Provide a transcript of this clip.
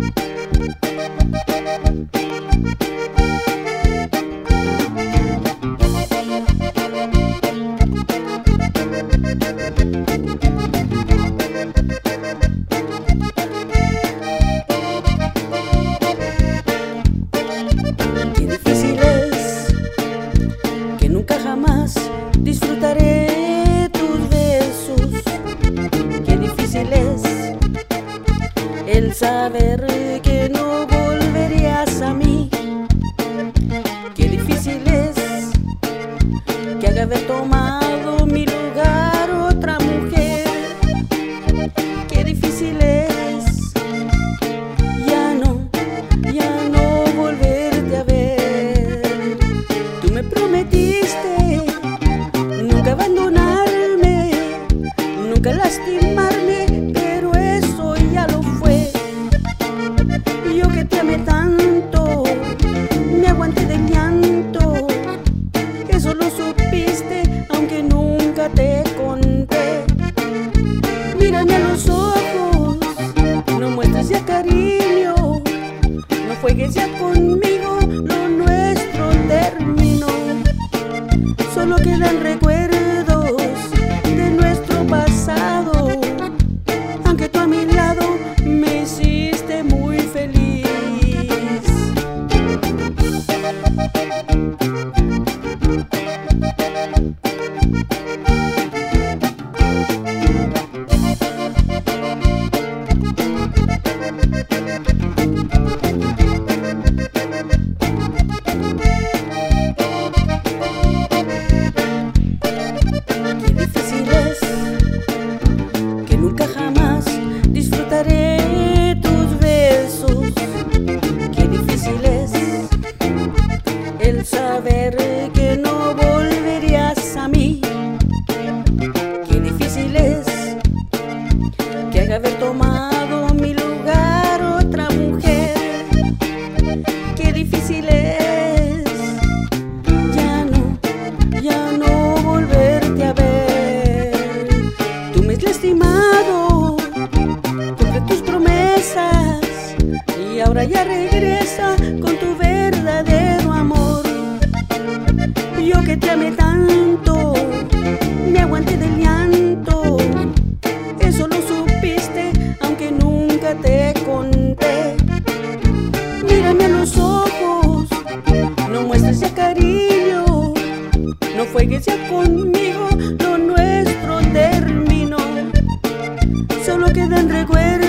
Disfrutaré tus besos. Qué difícil es el saber que no volverías a mí. Qué difícil es que haga haber tomado mi lugar otra mujer. Qué difícil es ya no volverte a ver. Tú me prometiste nunca abandonarme, nunca lastimarme, pero eso ya lo fue. Yo que te amé tanto, me aguanté del llanto. Eso lo supiste, aunque nunca te conté. Mírame a los ojos, no muestres ya cariño, no juegues ya conmigo, lo nuestro terminó. Solo quedan recuerdos de nuestro pasado, aunque tú a mi lado me hiciste muy feliz. Nunca jamás disfrutaré tus besos. Qué difícil es el saber que no volverías a mí. Qué difícil es que haga haber tomado mi lugar otra mujer. Qué difícil es ya no volverte a ver. Tú me has lastimado contra tus promesas y ahora ya regresa con tu verdadero amor. Yo que te amé tanto, me aguanté del llanto. Eso lo supiste, aunque nunca te conté. Mírame a los ojos, no muestres ya cariño, no juegues ya conmigo, lo nuestro terminó. Solo quedan recuerdos